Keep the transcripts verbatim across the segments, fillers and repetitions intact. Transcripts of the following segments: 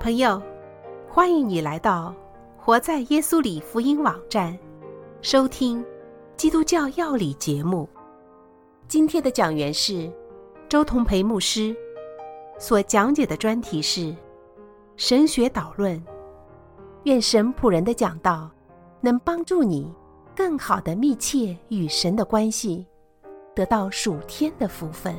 朋友，欢迎你来到活在耶稣里福音网站，收听基督教要理节目。今天的讲员是周同培牧师，所讲解的专题是神学导论。愿神仆人的讲道能帮助你更好地密切与神的关系，得到属天的福分。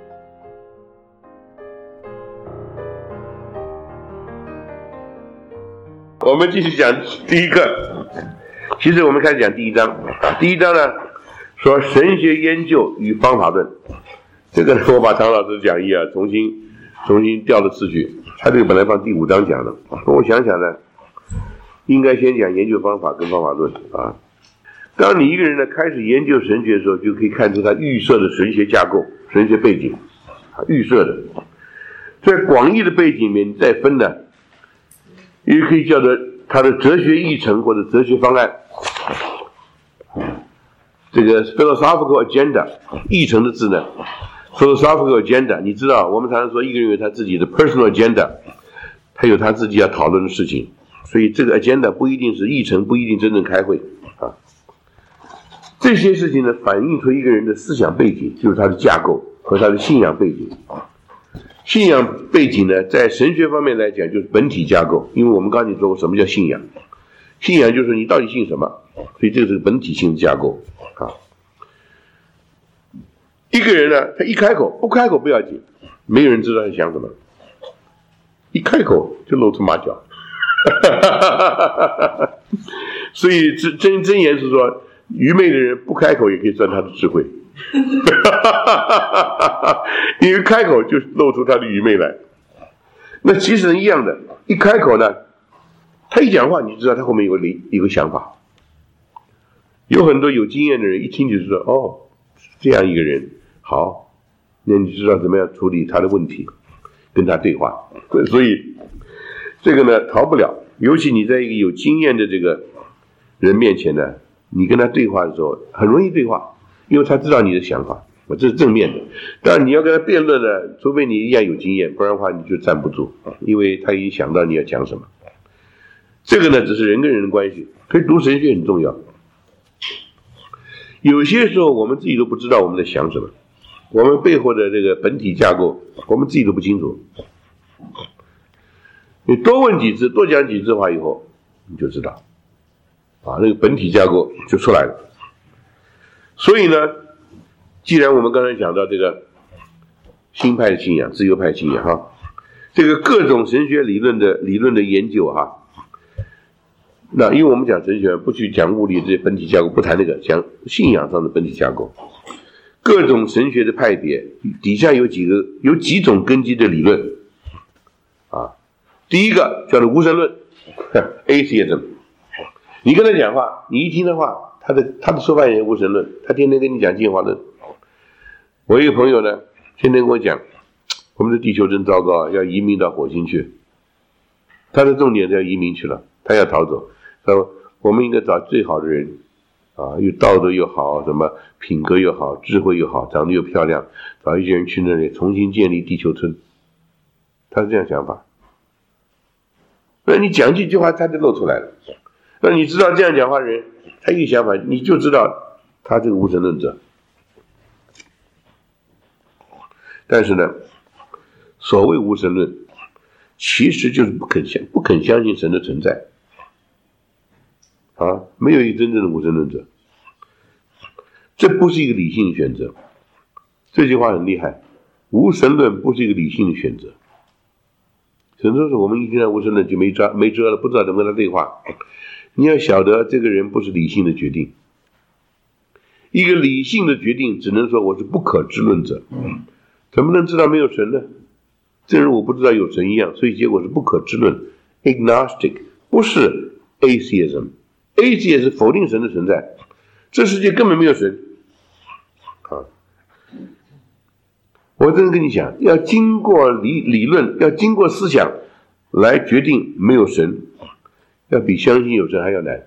我们继续讲第一个，其实我们开始讲第一章啊。第一章呢说神学研究与方法论，这个呢我把唐老师讲义啊重新重新调了次序，他这个本来放第五章讲的，我想想呢，应该先讲研究方法跟方法论啊。当你一个人呢开始研究神学的时候，就可以看出他预设的神学架构、神学背景啊，预设的。在广义的背景里面再分呢，也可以叫做他的哲学议程或者哲学方案。这个 philosophical agenda 议程的字呢 philosophical agenda， 你知道我们常常说一个人有他自己的 personal agenda， 他有他自己要讨论的事情，所以这个 agenda 不一定是议程，不一定真正开会啊。这些事情呢反映出一个人的思想背景，就是他的架构和他的信仰背景。信仰背景呢，在神学方面来讲就是本体架构，因为我们刚才说过什么叫信仰，信仰就是你到底信什么，所以这个是本体性的架构啊。一个人呢，他一开口，不开口不要紧，没有人知道他想什么，一开口就露出马脚。所以真真言是说，愚昧的人不开口也可以算他的智慧。因为开口就露出他的愚昧来。那其实一样的，一开口呢，他一讲话你知道他后面有个有个想法。有很多有经验的人一听就知道，哦，这样一个人好，那你知道怎么样处理他的问题，跟他对话。所以这个呢逃不了，尤其你在一个有经验的这个人面前呢，你跟他对话的时候很容易对话，因为他知道你的想法，这是正面的。当然你要跟他辩论呢，除非你一样有经验，不然的话你就站不住，因为他已经想到你要讲什么。这个呢只是人跟人的关系，所以读神学很重要。有些时候我们自己都不知道我们在想什么，我们背后的这个本体架构我们自己都不清楚。你多问几次，多讲几次话以后你就知道啊，那个本体架构就出来了。所以呢，既然我们刚才讲到这个新派的信仰、自由派信仰哈，这个各种神学理论的理论的研究哈，那因为我们讲神学不去讲物理这些本体架构，不谈那个，讲信仰上的本体架构。各种神学的派别底下有几个有几种根基的理论啊。第一个叫做无神论 atheism， 你跟他讲话，你一听的话。他的他的说法也无神论，他天天跟你讲进化论。我一个朋友呢，天天跟我讲，我们的地球真糟糕，要移民到火星去。他的重点是要移民去了，他要逃走。他说我们应该找最好的人啊，又道德又好，什么品格又好，智慧又好，长得又漂亮，找一些人去那里重新建立地球村。他是这样想法。那你讲几句话，他就露出来了。那你知道这样讲话的人，他一个想法，你就知道他这个无神论者。但是呢，所谓无神论，其实就是不肯相不肯相信神的存在啊，没有一个真正的无神论者。这不是一个理性的选择。这句话很厉害，无神论不是一个理性的选择。很多时候我们一听到无神论就没辙没辙了，不知道怎么跟他对话。你要晓得这个人不是理性的决定，一个理性的决定只能说我是不可知论者，怎么能知道没有神呢？正如我不知道有神一样，所以结果是不可知论 agnostic， 不是 atheism。 atheism 是否定神的存在，这世界根本没有神啊！我真的跟你讲，要经过理理论，要经过思想来决定没有神，要比相信有神还要难。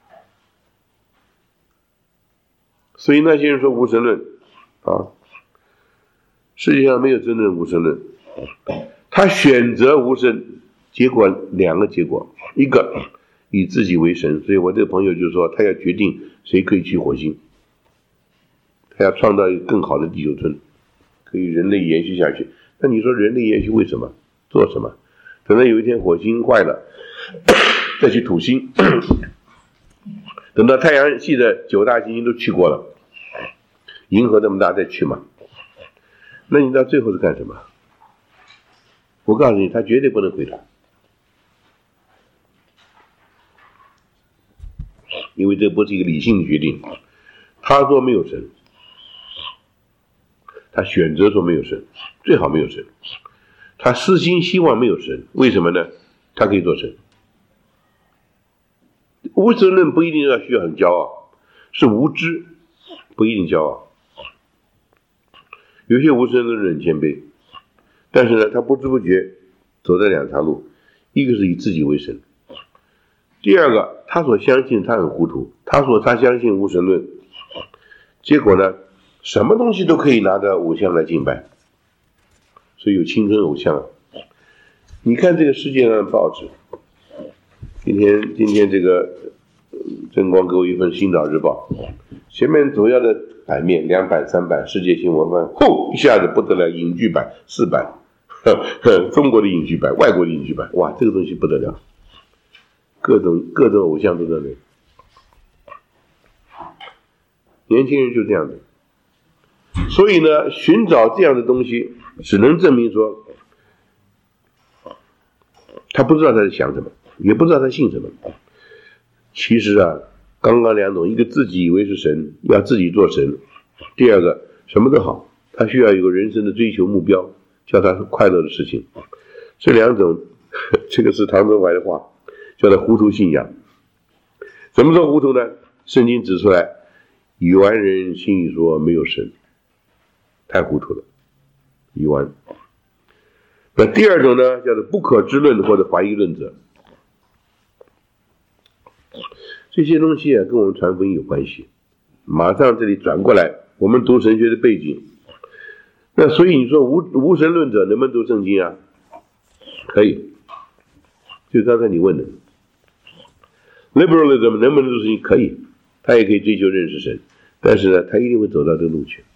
所以那些人说无神论啊，世界上没有真正的无神论，他选择无神， 结果两个结果，一个以自己为神，所以我这个朋友就说他要决定谁可以去火星，他要创造一个更好的地球村，可以人类延续下去。那你说人类延续为什么？做什么？等到有一天火星坏了，再去土星，等到太阳系的九大行星都去过了，银河那么大再去嘛？那你到最后是干什么？我告诉你，他绝对不能回答，因为这不是一个理性的决定。他说没有神，他选择说没有神，最好没有神。他私心希望没有神，为什么呢？他可以做神。无神论不一定要需要很骄傲，是无知，不一定骄傲。有些无神论很谦卑，但是呢，他不知不觉走在两条路，一个是以自己为神，第二个他所相信他很糊涂，他说他相信无神论，结果呢，什么东西都可以拿着偶像来敬拜，所以有青春偶像。你看这个世界上的报纸，今天今天这个正光给我一份《星岛日报》，前面主要的版面两版三版世界新闻版，吼一下子不得了，影剧版四版，呵呵中国的影剧版，外国的影剧版，哇，这个东西不得了，各种各种偶像都在那里。年轻人就这样的，所以呢，寻找这样的东西，只能证明说，他不知道他在想什么，也不知道他信什么。其实啊，刚刚两种，一个自己以为是神，要自己做神；第二个什么都好，他需要有个人生的追求目标，叫他快乐的事情。这两种，这个是唐宗怀的话，叫他糊涂信仰。怎么说糊涂呢？圣经指出来，愚顽人心里说没有神，太糊涂了，愚顽。那第二种呢，叫做不可知论或者怀疑论者。这些东西啊，跟我们传福音有关系。马上这里转过来，我们读神学的背景。那所以你说无无神论者能不能读圣经啊？可以。就刚才你问的 ，liberalism 能不能读圣经？可以，他也可以追求认识神，但是呢，他一定会走到这个路去。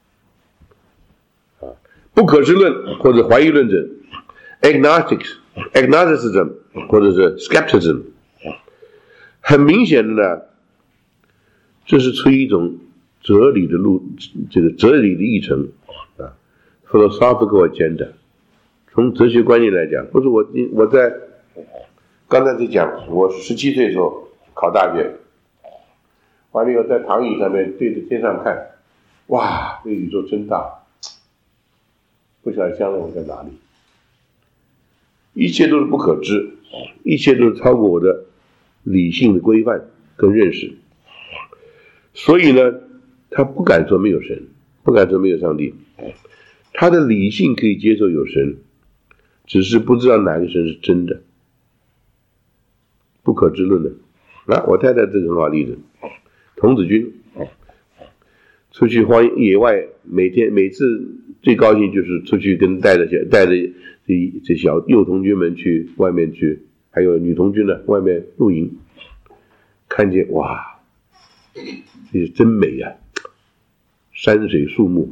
啊，不可知论或者怀疑论者 ，agnostics、agnosticism 或者是 skepticism。很明显的呢，这是出于一种哲理的路，这个哲理的议程啊 ，philosophical agenda。从哲学观念来讲，不是我我在刚才在讲，我十七岁的时候考大学，完了以后在躺椅上面对着天上看，哇，这个宇宙真大，不晓得将来我在哪里，一切都是不可知，一切都是超过我的理性的规范跟认识，所以呢，他不敢说没有神，不敢说没有上帝，他的理性可以接受有神，只是不知道哪个神是真的，不可知论的。啊，我太太这个很好例子，童子军出去荒野外，每天每次最高兴就是出去跟带着带着这这小幼童军们去外面去。还有女童军呢，外面露营，看见哇，这是真美啊！山水树木，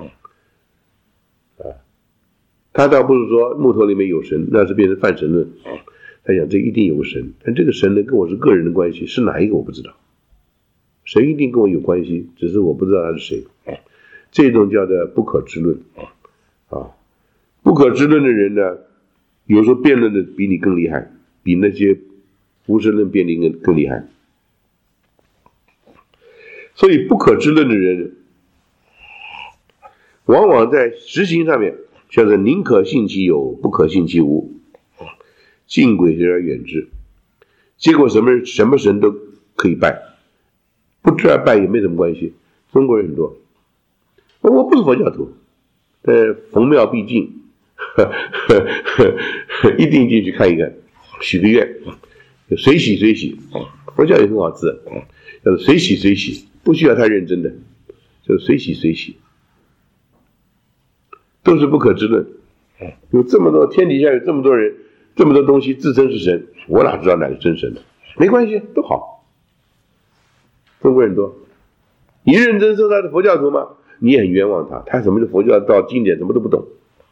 啊，他倒不是说木头里面有神，那是变成泛神论。他讲这一定有个神，但这个神呢，跟我是个人的关系，是哪一个我不知道。神一定跟我有关系，只是我不知道他是谁。这种叫做不可知论啊，不可知论的人呢，有时候辩论的比你更厉害。比那些无神论辩论更更厉害，所以不可知论的人，往往在实行上面，叫做宁可信其有，不可信其无，近鬼而远之。结果什么什么神都可以拜，不知道拜也没什么关系。中国人很多，我不是佛教徒，但逢庙必进，一定进去看一看。许个愿，随喜随喜，佛教也很好字，叫做随喜随喜，不需要太认真的，就是随喜随喜，都是不可知论。有这么多天底下有这么多人， 这么多东西自称是神，我哪知道哪个真神呢？没关系，都好。中国人多，你认真说他是佛教徒吗？你也很冤枉他，他什么是佛教到经典什么都不懂。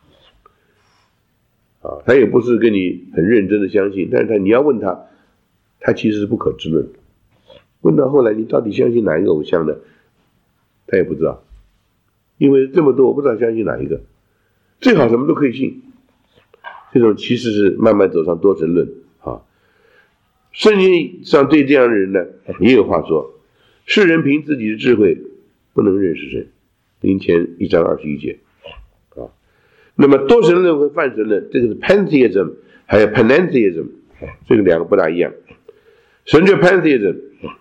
啊，他也不是跟你很认真的相信，但是他你要问他，他其实是不可知论。问到后来，你到底相信哪一个偶像呢？他也不知道，因为这么多，我不知道相信哪一个。最好什么都可以信，这种其实是慢慢走上多神论啊。圣经上对这样的人呢，也有话说：世人凭自己的智慧不能认识神。林前一章二十一节。那么多神论和泛神论，这个是 pantheism 还有 panentheism， 这个两个不大一样。什么叫 pantheism？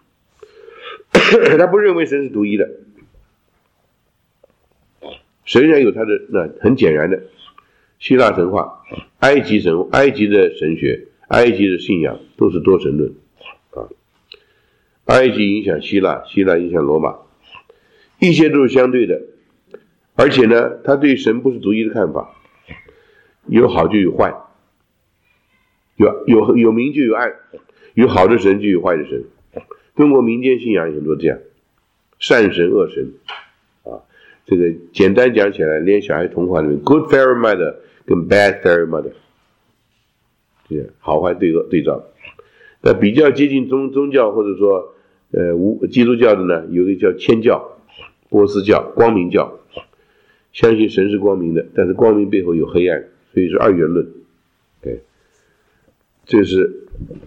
他不认为神是独一的，神上有他的，那很简然的，希腊神话、埃及神、埃及的神学、埃及的信仰都是多神论啊。埃及影响希腊，希腊影响罗马，一切都是相对的。而且呢，他对神不是独一的看法，有好就有坏，有有有明就有暗，有好的神就有坏的神。中国民间信仰也很多这样，善神恶神啊。这个简单讲起来，连小孩童话里面 ，good fairy mother 跟 bad fairy mother， 这样好坏对对照。那比较接近宗宗教或者说呃无基督教的呢，有一个叫千教、波斯教、光明教。相信神是光明的，但是光明背后有黑暗，所以是二元论。对，这是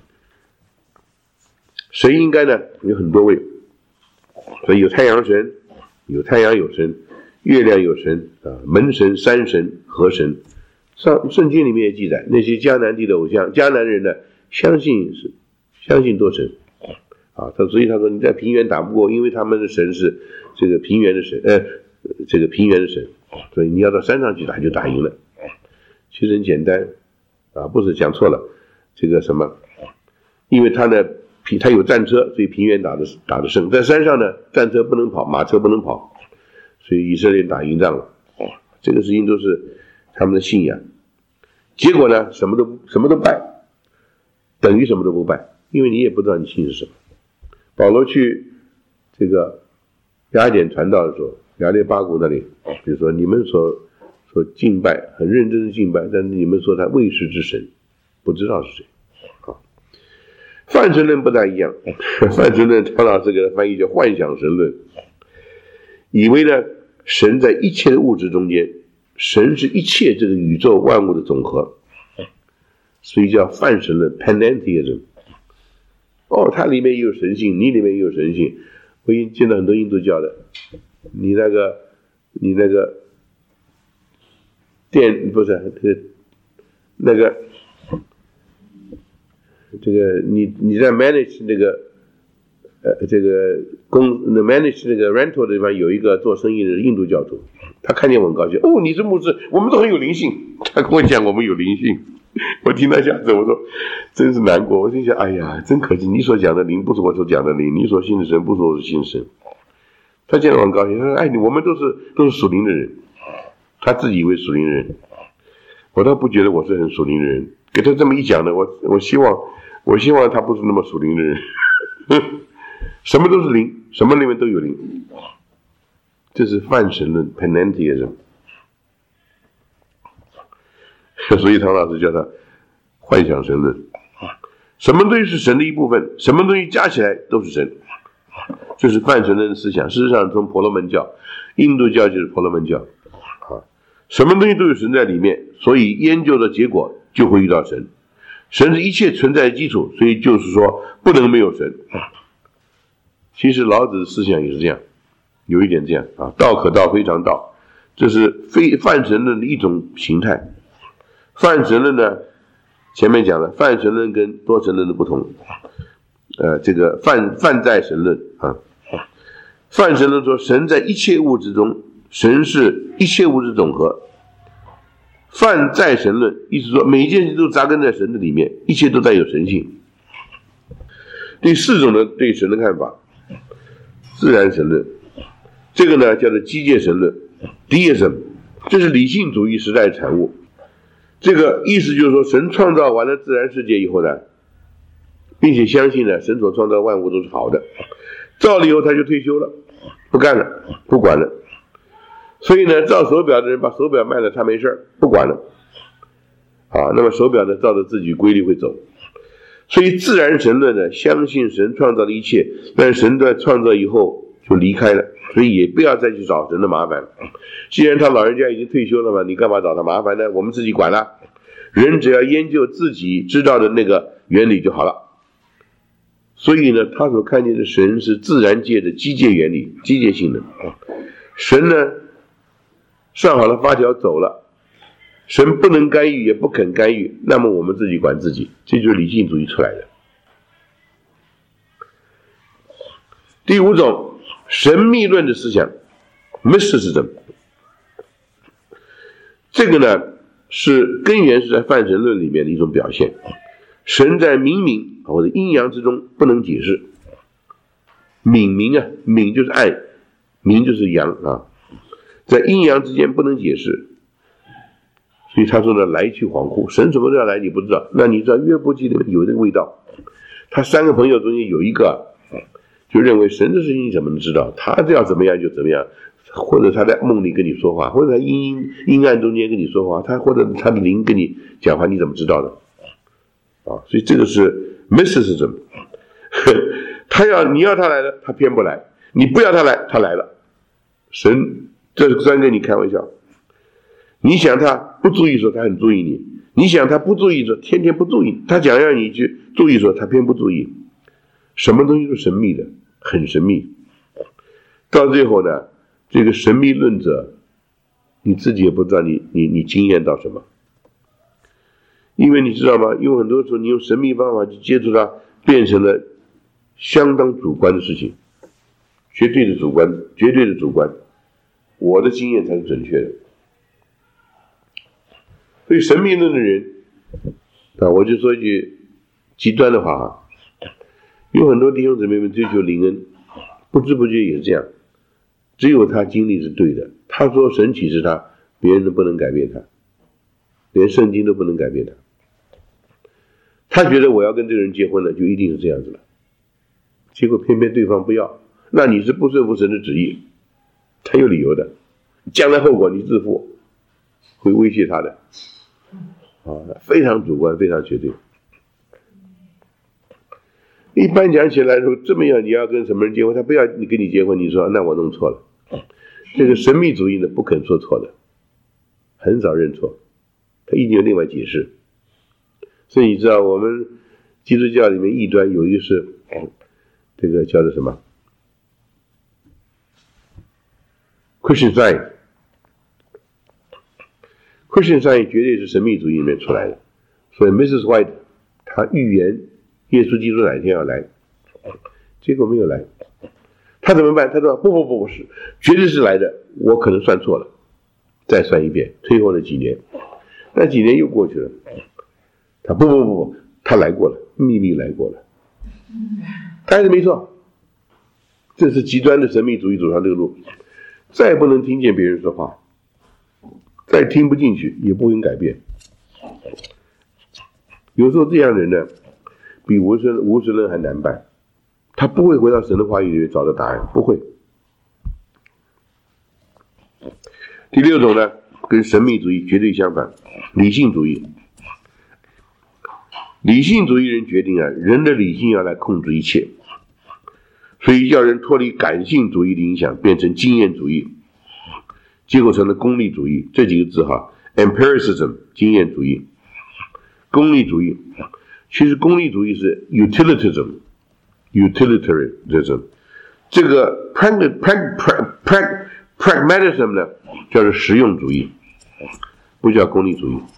神应该呢有很多位，所以有太阳神，有太阳有神，月亮有神啊，门神、山神、河神。上圣经里面也记载，那些迦南地的偶像，迦南人呢相信是相信多神啊，他所以他说你在平原打不过，因为他们的神是这个平原的神，呃。这个平原的神，所以你要到山上去打就打赢了。其实很简单啊，不是讲错了。这个什么，因为他呢，他有战车，所以平原打的打的胜。在山上呢，战车不能跑，马车不能跑，所以以色列打赢仗了。这个事情都是他们的信仰。结果呢，什么都什么都拜，等于什么都不拜，因为你也不知道你信是什么。保罗去这个雅典传道的时候。亚列巴谷那里，比如说你们所所敬拜，很认真的敬拜，但是你们说他未识之神，不知道是谁。啊，泛神论不大一样，泛神论唐老师给他翻译叫幻想神论，以为呢神在一切的物质中间，神是一切这个宇宙万物的总和，所以叫泛神论 panentheism。哦，它里面也有神性，你里面也有神性。我已经见到很多印度教的。你那个，你那个电不是这个那个这个你你在 manage 那个呃这个公 manage 那个 rental 的地方有一个做生意的印度教徒，他看见我很高兴，哦，你是牧师，我们都很有灵性。他跟我讲我们有灵性，我听他讲着，我说真是难过。我心想，哎呀，真可惜，你所讲的灵不是我所讲的灵，你所信的神不是我所信的神。他见到我很高兴，他说：“哎，我们都是都是属灵的人。”他自己以为属灵的人，我倒不觉得我是很属灵的人。给他这么一讲呢，我我希望我希望他不是那么属灵的人，什么都是灵，什么里面都有灵。这是泛神论 panentheism。所以唐老师叫他幻想神论。什么东西是神的一部分，什么东西加起来都是神。这是泛神论的思想，事实上从婆罗门教，印度教就是婆罗门教，啊，什么东西都有神在里面，所以研究的结果就会遇到神。神是一切存在的基础，所以就是说不能没有神。其实老子的思想也是这样，有一点这样啊，道可道非常道，这是非泛神论的一种形态。泛神论呢，前面讲了，泛神论跟多神论的不同。呃，这个泛泛在神论啊，泛神论说神在一切物质中，神是一切物质总和。泛在神论意思说每一件事都扎根在神的里面，一切都带有神性。第四种的对神的看法，自然神论，这个呢叫做机械神论 deism， 这是理性主义时代的产物。 这个意思就是说，神创造完了自然世界以后呢，并且相信呢，神所创造万物都是好的，造了以后他就退休了，不干了，不管了。所以呢，造手表的人把手表卖了，他没事，不管了。啊，那么手表呢，照着自己规律会走。所以自然神论呢，相信神创造的一切，但神在创造以后就离开了，所以也不要再去找神的麻烦。既然他老人家已经退休了嘛，你干嘛找他麻烦呢？我们自己管了，人只要研究自己知道的那个原理就好了。所以呢，他所看见的神是自然界的机械原理，机械性的。神呢，上好了发条走了，神不能干预也不肯干预，那么我们自己管自己，这就是理性主义出来的。第五种，神秘论的思想 mysticism， 这个呢是根源是在泛神论里面的一种表现。神在冥冥或者阴阳之中不能解释，冥冥啊，冥就是暗，冥就是阳啊，在阴阳之间不能解释，所以他说呢，来去恍惚，神什么时候来你不知道。那你知道约伯记里面有这个味道，他三个朋友中间有一个就认为神的事情你怎么能知道，他这样怎么样就怎么样，或者他在梦里跟你说话，或者他阴阴暗中间跟你说话，他或者他的灵跟你讲话，你怎么知道的啊？所以这个是 mysticism， 他要你要他来了，他偏不来；你不要他来，他来了。神这是在跟你开玩笑。你想他不注意的时候，他很注意你；你想他不注意的时候，天天不注意。他讲让你去注意的时候，他偏不注意。什么东西是神秘的，很神秘。到最后呢，这个神秘论者，你自己也不知道你你你经验到什么。因为你知道吗？因为很多时候你用神秘方法去接触它，变成了相当主观的事情，绝对的主观，绝对的主观。我的经验才是准确的。所以神秘论的人啊，我就说一句极端的话啊，有很多弟兄姊妹们追求灵恩，不知不觉也是这样。只有他经历是对的，他说神启示他，别人都不能改变他，连圣经都不能改变他。他觉得我要跟这个人结婚了，就一定是这样子了，结果偏偏对方不要，那你是不顺服神的旨意，他有理由的，将来后果你自负，会威胁他的，啊，非常主观，非常绝对。一般讲起来说，这么样你要跟什么人结婚，他不要你跟你结婚，你说那我弄错了。这个神秘主义呢，不肯说错的，很少认错，他一定有另外解释。所以你知道我们基督教里面异端有一个是这个叫做什么 Christian Science， Christian Science 绝对是神秘主义里面出来的。所以 missus White 他预言耶稣基督哪天要来，结果没有来，他怎么办？他说不不不不是，绝对是来的，我可能算错了，再算一遍，推后了几年，那几年又过去了，他不不不不，他来过了，秘密来过了，他还是没错。这是极端的神秘主义走上这个路，再不能听见别人说话，再听不进去也不能改变。有时候这样的人呢，比无神无神论还难办，他不会回到神的话语里面找到答案，不会。第六种呢，跟神秘主义绝对相反，理性主义。理性主义人决定啊，人的理性要来控制一切，所以要人脱离感性主义的影响，变成经验主义，结果成了功利主义。这几个字哈 ，empiricism 经验主义，功利主义。其实功利主义是 utilitarianism， utilitarianism。这个 prag, prag, prag, prag, pragmatism 呢，叫做实用主义，不叫功利主义。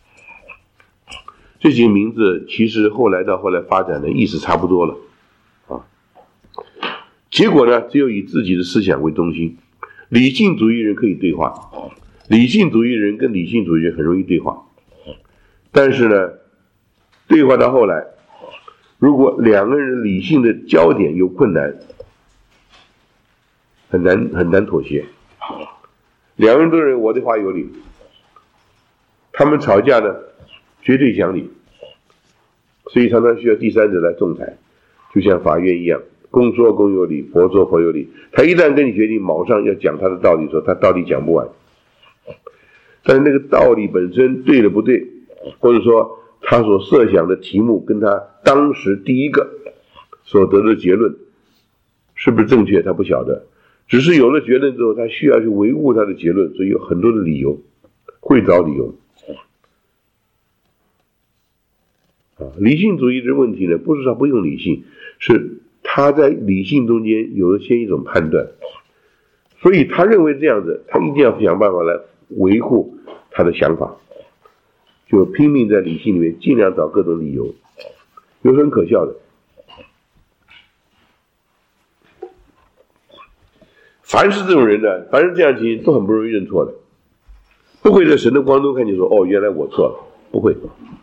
这几个名字其实后来到后来发展的意思差不多了啊。结果呢，只有以自己的思想为中心。理性主义人可以对话，理性主义人跟理性主义人很容易对话，但是呢，对话到后来，如果两个人理性的焦点有困难，很难很难妥协。两个人都认为我的话有理， 他们吵架呢，绝对讲理，所以常常需要第三者来仲裁，就像法院一样，公说公有理，婆说婆有理。他一旦跟你决定卯上要讲他的道理的时候，他道理讲不完。但是那个道理本身对了不对，或者说他所设想的题目跟他当时第一个所得的结论是不是正确，他不晓得。只是有了结论之后，他需要去维护他的结论，所以有很多的理由，会找理由。啊，理性主义的问题呢，不是说不用理性，是他在理性中间有了先一种判断，所以他认为这样子，他一定要想办法来维护他的想法，就拼命在理性里面尽量找各种理由，有很可笑的。凡是这种人呢，凡是这样情形都很不容易认错的，不会在神的光中看见说，哦，原来我错了，不会。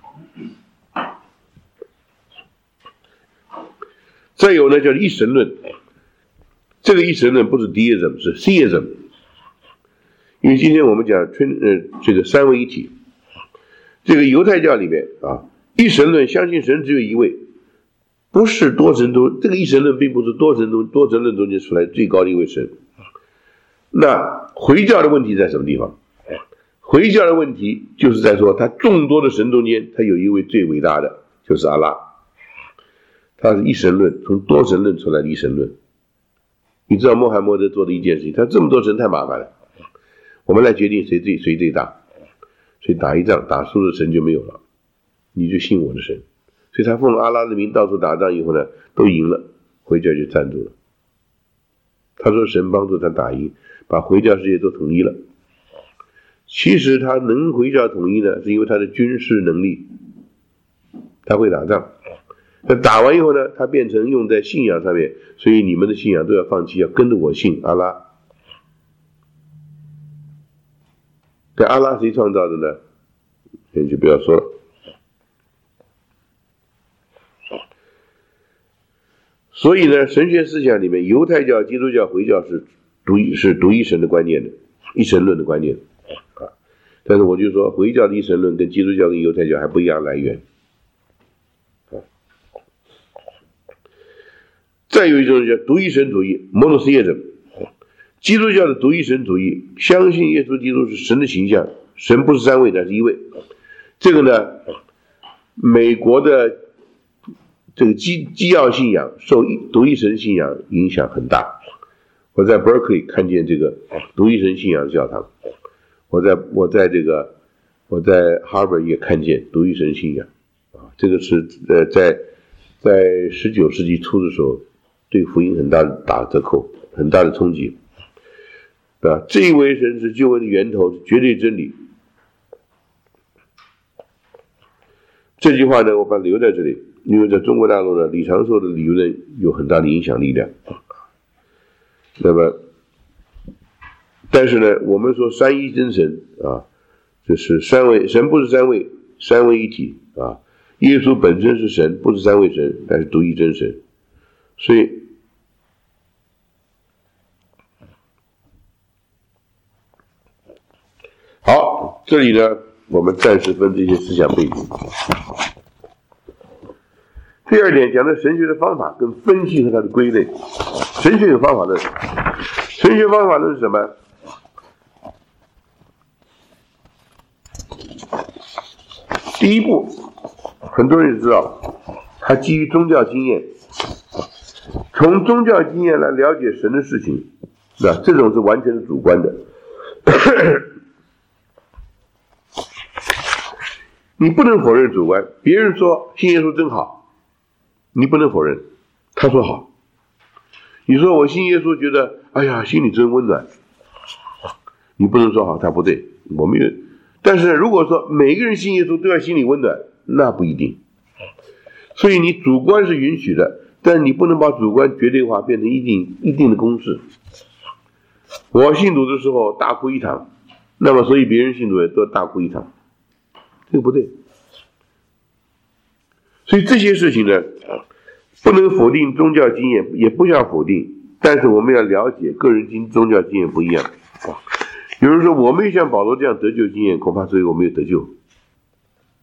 再有呢，叫一神论，这个一神论不是 deism， 是 theism。因为今天我们讲春呃这个三位一体，这个犹太教里面啊，一神论相信神只有一位，不是多神中，这个一神论并不是多神中多神论中间出来最高的一位神。那回教的问题在什么地方？回教的问题就是在说，他众多的神中间，他有一位最伟大的，就是阿拉。他是一神论，从多神论出来的一神论。你知道穆罕默德做的一件事情，他这么多神太麻烦了，我们来决定谁最谁最大，所以打一仗打输了神就没有了，你就信我的神。所以他奉阿拉的名到处打仗以后呢，都赢了，回教就站住了。他说神帮助他打赢，把回教世界都统一了。其实他能回教统一呢，是因为他的军事能力，他会打仗。那打完以后呢，他变成用在信仰上面，所以你们的信仰都要放弃，要跟着我信阿拉。这阿拉谁创造的呢？你就不要说了。所以呢，神学思想里面，犹太教、基督教、回教是独一是独一神的观念的，一神论的观念啊。但是我就说，回教的一神论跟基督教跟犹太教还不一样来源。再有一种叫独一神主义 monotheism， 基督教的独一神主义相信耶稣基督是神的形象，神不是三位，乃是一位。这个呢，美国的这个基基要信仰受独一神信仰影响很大。我在 Berkeley 看见这个独一神信仰教堂，我在我在这个我在 Harvard 也看见独一神信仰啊，这个是呃在在十九世纪初的时候，对福音很大的打折扣，很大的冲击，对吧？这一位神是救恩的源头，是绝对真理。这句话呢，我把它留在这里，因为在中国大陆呢，李长寿的理论有很大的影响力量。那么，但是呢，我们说三一真神啊，就是三位神不是三位，三位一体啊。耶稣本身是神，不是三位神，但是独一真神。所以，好，这里呢，我们暂时分这些思想背景。第二点讲的神学的方法跟分析和它的归类。神学有方法论，神学方法论是什么？第一步，很多人知道，它基于宗教经验。从宗教经验来了解神的事情，那这种是完全是主观的。你不能否认主观，别人说信耶稣真好，你不能否认，他说好。你说我信耶稣觉得，哎呀，心里真温暖，你不能说好，他不对。我们有，但是如果说每个人信耶稣都要心里温暖，那不一定。所以你主观是允许的，但你不能把主观绝对化，变成一定一定的公式。我信主的时候大哭一场，那么所以别人信主也都大哭一场，这个不对。所以这些事情呢，不能否定宗教经验，也不要否定，但是我们要了解个人经宗教经验不一样。有人说我没有像保罗这样得救经验，恐怕所以我没有得救，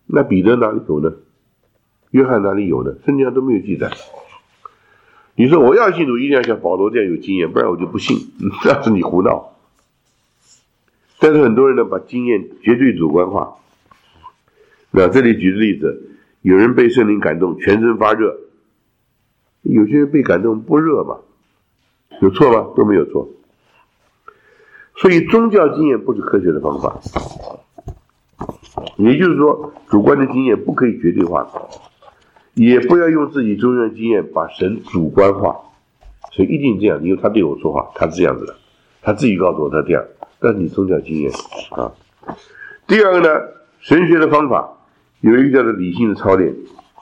那彼得哪里有呢？约翰哪里有呢？圣经上都没有记载。你说我要信主一定要像保罗这样有经验，不然我就不信，那是你胡闹。但是很多人呢把经验绝对主观化。那这里举的例子，有人被圣灵感动全身发热，有些人被感动不热嘛，有错吗？都没有错。所以宗教经验不是科学的方法，也就是说主观的经验不可以绝对化，也不要用自己宗教经验把神主观化。所以一定这样，因为他对我说话，他是这样子的，他自己告诉我他这样，但是你宗教经验啊。第二个呢，神学的方法有一个叫做理性的操练。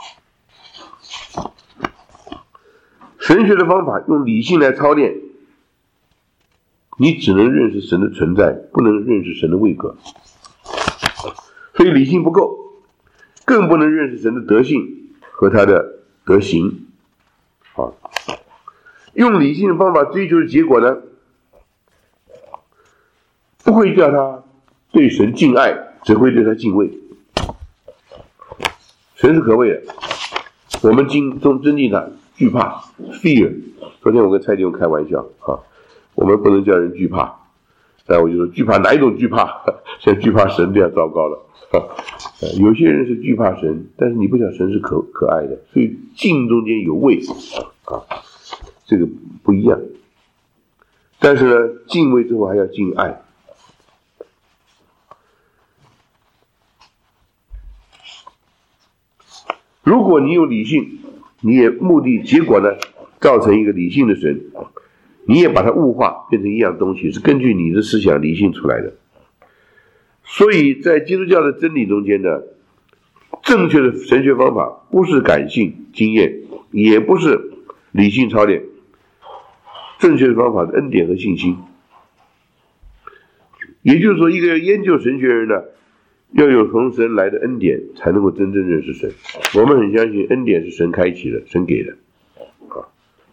神学的方法用理性来操练，你只能认识神的存在，不能认识神的位格。所以理性不够，更不能认识神的德性和他的德行。好，用理性的方法追求的结果呢，不会叫他对神敬爱，只会对他敬畏。神是可畏的，我们敬中尊敬他，惧怕 fear。 昨天我跟蔡弟兄开玩笑啊，我们不能叫人惧怕，但我就说惧怕哪一种惧怕？像惧怕神这样糟糕了。有些人是惧怕神，但是你不想神是可可爱的，所以敬中间有畏啊，这个不一样。但是呢，敬畏之后还要敬爱。如果你有理性，你也目的结果呢，造成一个理性的神，你也把它物化变成一样东西，是根据你的思想理性出来的。所以在基督教的真理中间呢，正确的神学方法不是感性经验，也不是理性操练，正确的方法是恩典和信心。也就是说，一个研究神学人呢，要有从神来的恩典，才能够真正认识神。我们很相信恩典是神开启的，神给的啊。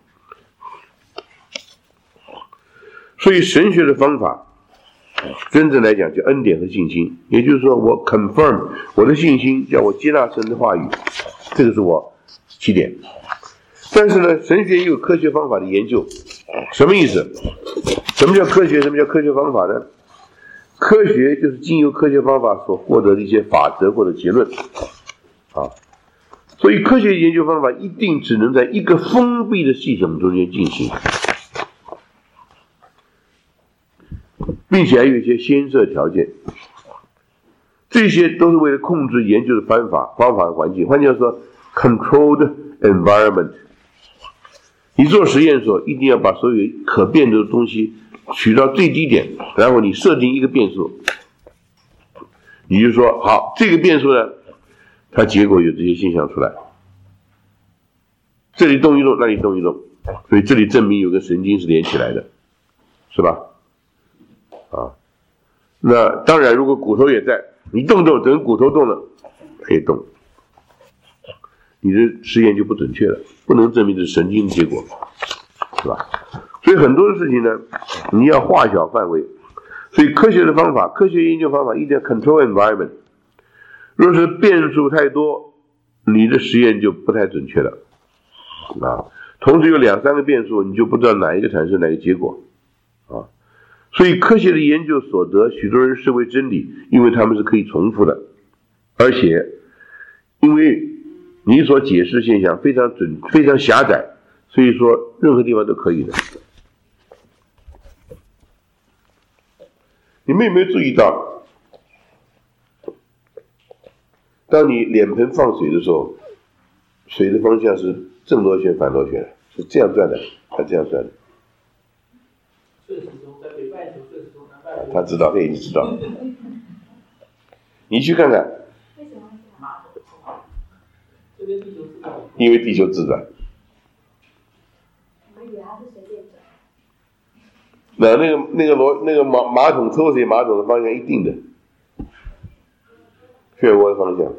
所以神学的方法真正来讲叫恩典和信心，也就是说我 confirm 我的信心，叫我接纳神的话语，这个是我起点。但是呢，神学也有科学方法的研究。什么意思？什么叫科学？什么叫科学方法呢？科学就是经由科学方法所获得的一些法则或者结论啊。所以科学研究方法一定只能在一个封闭的系统中间进行，并且还有一些先设条件，这些都是为了控制研究的方法、方法和环境。换句话说 ，controlled environment。你做实验所一定要把所有可变的东西取到最低点，然后你设定一个变数，你就说好，这个变数呢，它结果有这些现象出来，这里动一动，那里动一动，所以这里证明有个神经是连起来的，是吧？啊，那当然，如果骨头也在，你动动，等骨头动了，可以动，你的实验就不准确了，不能证明这是神经的结果，是吧？所以很多的事情呢，你要化小范围。所以科学的方法，科学研究方法一定要 control environment。若是变数太多，你的实验就不太准确了啊。同时有两三个变数，你就不知道哪一个产生哪个结果啊。所以科学的研究所得，许多人视为真理，因为他们是可以重复的，而且因为你所解释现象非常准、非常狭窄，所以说任何地方都可以的。你们有没有注意到，当你脸盆放水的时候，水的方向是正螺旋、反螺旋，是这样转的，它这样转的。 顺时钟在北半球，顺时钟南半球。 他知道，对，你知道。你去看看。 为什么是马桶？这边地球自转。 因为地球自转。 我以为它是随便转。 那那个那个罗那个马马桶抽水马桶的方向一定的，漩涡的方向。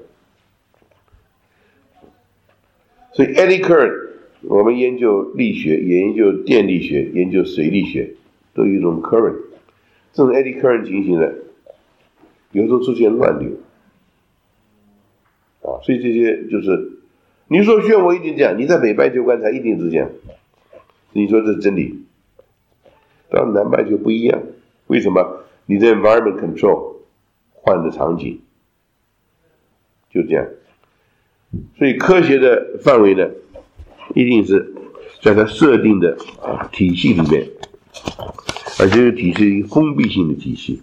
所以 eddy current， 我们研究力学，也研究电力学，研究水力学，都有一种 current。这种 eddy current 情形呢，有时候出现乱流， 啊，所以这些就是你说漩涡一定这样，你在北半球观察一定是这样，你说这是真理。到南半球不一样，为什么？你的 environment control 换的场景就这样，所以科学的范围呢，一定是在它设定的啊体系里面，而这个体系是一个封闭性的体系。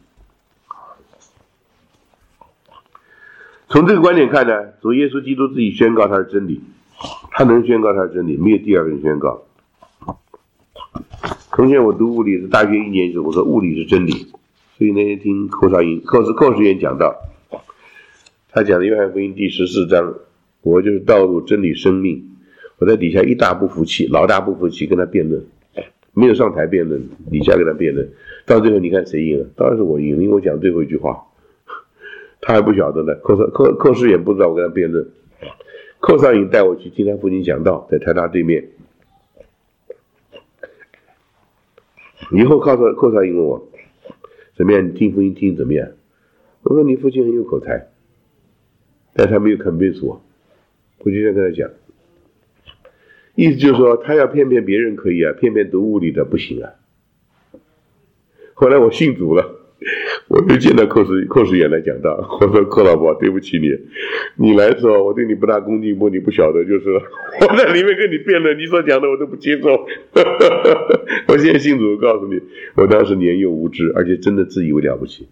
从这个观点看呢，主耶稣基督自己宣告他是真理，他能宣告他是真理，没有第二个人宣告。从前我读物理是大学一年级，我说物理是真理，所以那天听寇少英寇寇世元讲到，他讲的约翰福音第十四章，我就是道路真理生命，我在底下一大不服气，老大不服气跟他辩论，没有上台辩论，底下跟他辩论，到最后你看谁赢了？当然是我赢了，因为我讲最后一句话，他还不晓得呢。寇寇寇世元不知道我跟他辩论，寇少英带我去听他父亲讲道，在台大对面。以后寇少寇少英问我怎么样，你听福音听怎么样？我说你父亲很有口才，但他没有 convince 我。我就想跟他讲，意思就是说他要骗骗别人可以啊，骗骗读物理的不行啊。后来我信主了，我就见到寇世寇世元来讲道，我说寇老伯对不起你，你来的时候我对你不大恭敬，不过你不晓得就是了，我在里面跟你辩论，你所讲的我都不接受。我现在信主，我告诉你，我当时年幼无知，而且真的自以为了不起。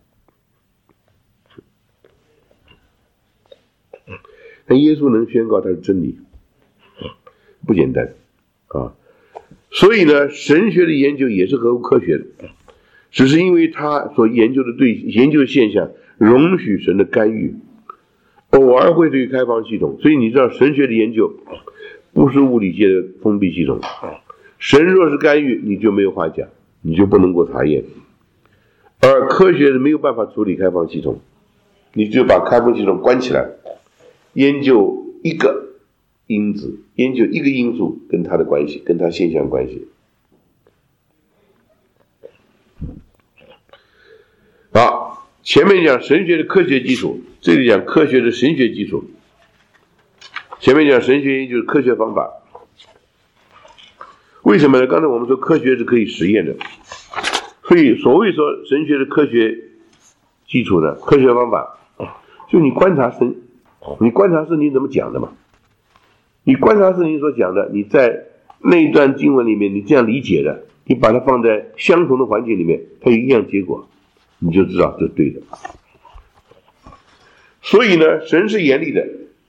那耶稣能宣告他是真理，不简单啊！所以呢，神学的研究也是合乎科学的，只是因为他所研究的对研究的现象容许神的干预，偶尔会对开放系统。所以你知道，神学的研究不是物理界的封闭系统。神若是干预，你就没有话讲，你就不能够查验。而科学是没有办法处理开放系统，你就把开放系统关起来，研究一个因子，研究一个因素跟它的关系，跟它现象关系。好，前面讲神学的科学基础，这里讲科学的神学基础。前面讲神学研究的科学方法。为什么呢？刚才我们说科学是可以实验的，所以所谓说神学的科学基础呢，科学方法，就你观察神，你观察圣经怎么讲的嘛？你观察圣经所讲的，你在那一段经文里面，你这样理解的，你把它放在相同的环境里面，它有一样结果，你就知道这是对的。所以呢，神是严厉的。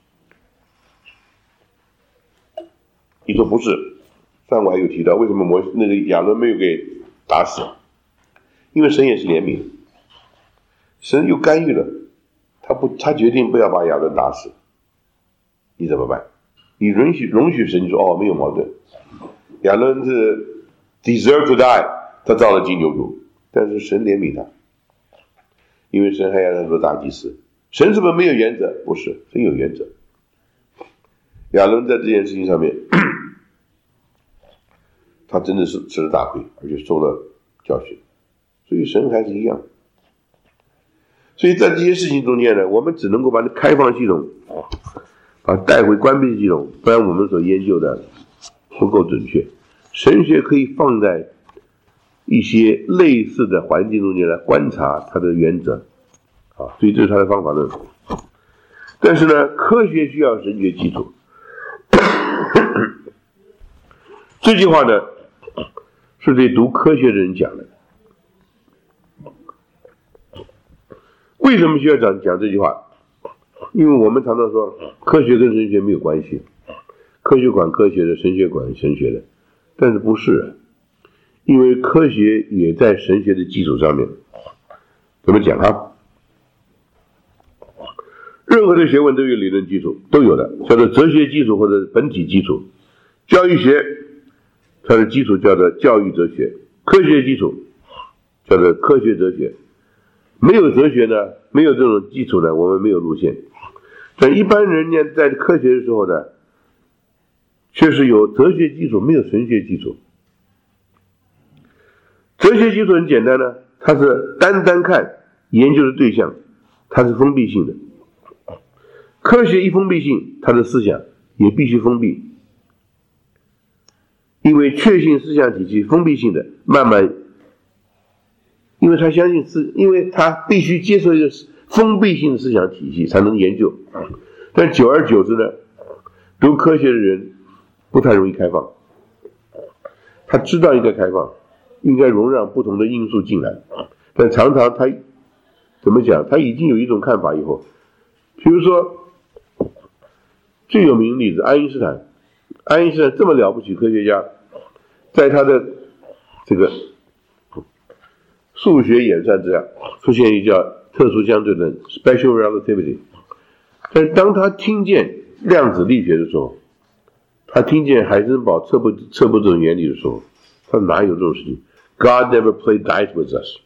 你说不是？上午还有提到，为什么摩那个亚伦没有给打死？因为神也是怜悯，神又干预了，他不，他决定不要把亚伦打死，你怎么办？你允许容许神，你说哦没有矛盾，亚伦是 deserve to die， 他造了金牛犊，但是神怜悯他，因为神还要他做大祭司。神是不是没有原则？不是，神有原则。亚伦在这件事情上面。他真的是吃了大亏，而且受了教训，所以神还是一样。所以在这些事情中间呢，我们只能够把开放系统把它带回关闭系统，不然我们所研究的不够准确。神学可以放在一些类似的环境中间来观察它的原则啊，所以这是他的方法论。但是呢，科学需要神学基础。这句话呢是对读科学的人讲的。为什么需要讲讲这句话？因为我们常常说科学跟神学没有关系，科学管科学的，神学管神学的，但是不是，因为科学也在神学的基础上面。怎么讲啊？任何的学问都有理论基础，都有的，叫做哲学基础或者本体基础。教育学它的基础叫做教育哲学，科学基础叫做科学哲学。没有哲学呢，没有这种基础呢，我们没有路线。但一般人家在科学的时候呢，却是有哲学基础，没有神学基础。哲学基础很简单呢，它是单单看研究的对象，它是封闭性的。 科学一封闭性，他的思想也必须封闭，因为确信思想体系封闭性的，慢慢，因为他相信思，因为他必须接受一个封闭性的思想体系才能研究，但久而久之呢，读科学的人不太容易开放，他知道应该开放，应该容让不同的因素进来，但常常他怎么讲，他已经有一种看法以后，比如说最有名的例子，爱因斯坦，爱因斯坦这么了不起科学家，在他的这个数学演算之下，出现一个叫特殊相对论 （special relativity）。但是当他听见量子力学的时候，他听见海森堡测不测不准原理的时候，他哪有这种事情 ？God never played dice with us。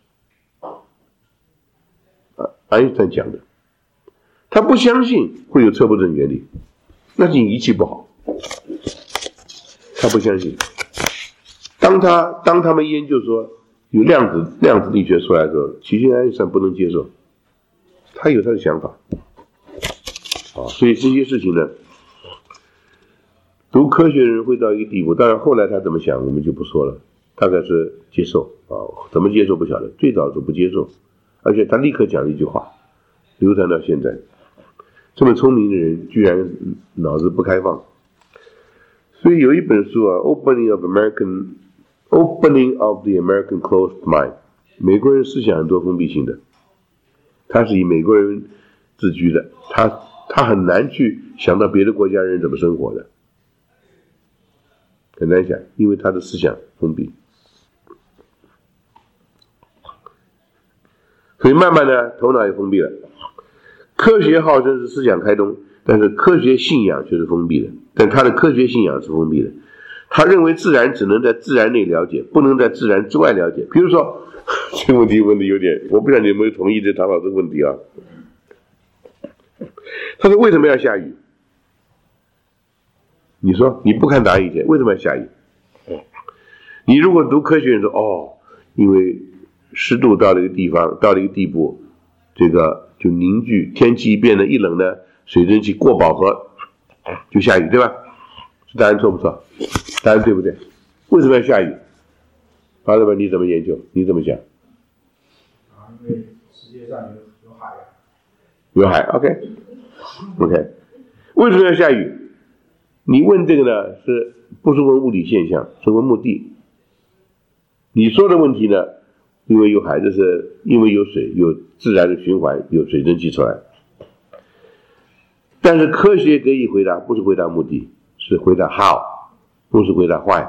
爱因斯坦讲的，他不相信会有测不准原理，那是你仪器不好，他不相信。当他当他们研究说有量子量子力学出来的时候，其实爱因斯坦不能接受，他有他的想法，啊，所以这些事情呢，读科学的人会到一个地步，当然后来他怎么想我们就不说了，大概是接受啊，怎么接受不晓得，最早是不接受，而且他立刻讲了一句话，流传到现在。这么聪明的人居然脑子不开放，所以有一本书啊 ，Opening of American Opening of the American Closed Mind， 美国人思想很多封闭性的，他是以美国人自居的，他他很难去想到别的国家人怎么生活的，很难想，因为他的思想封闭，所以慢慢的头脑也封闭了。科学号称是思想开通，但是科学信仰却是封闭的，但他的科学信仰是封闭的。他认为自然只能在自然内了解，不能在自然之外了解。比如说，这个问题问的有点，我不知道你有没有同意这唐老师问题啊？他说为什么要下雨？你说你不看答案以前为什么要下雨？你如果读科学，你说哦，因为湿度到了一个地方，到了一个地步，这个就凝聚，天气变得一冷呢，水蒸气过饱和就下雨，对吧？答案错不错？答案对不对？为什么要下雨？法老板你怎么研究？你怎么想？ 啊，因为世界上有有海呀。 有海 ，OK，OK，、okay. okay. 为什么要下雨？你问这个呢，是不是问物理现象？是问目的。你说的问题呢，因为有海，这是因为有水，有自然的循环，有水蒸气出来。但是科学可以回答，不是回答目的，是回答 how， 不是回答 why。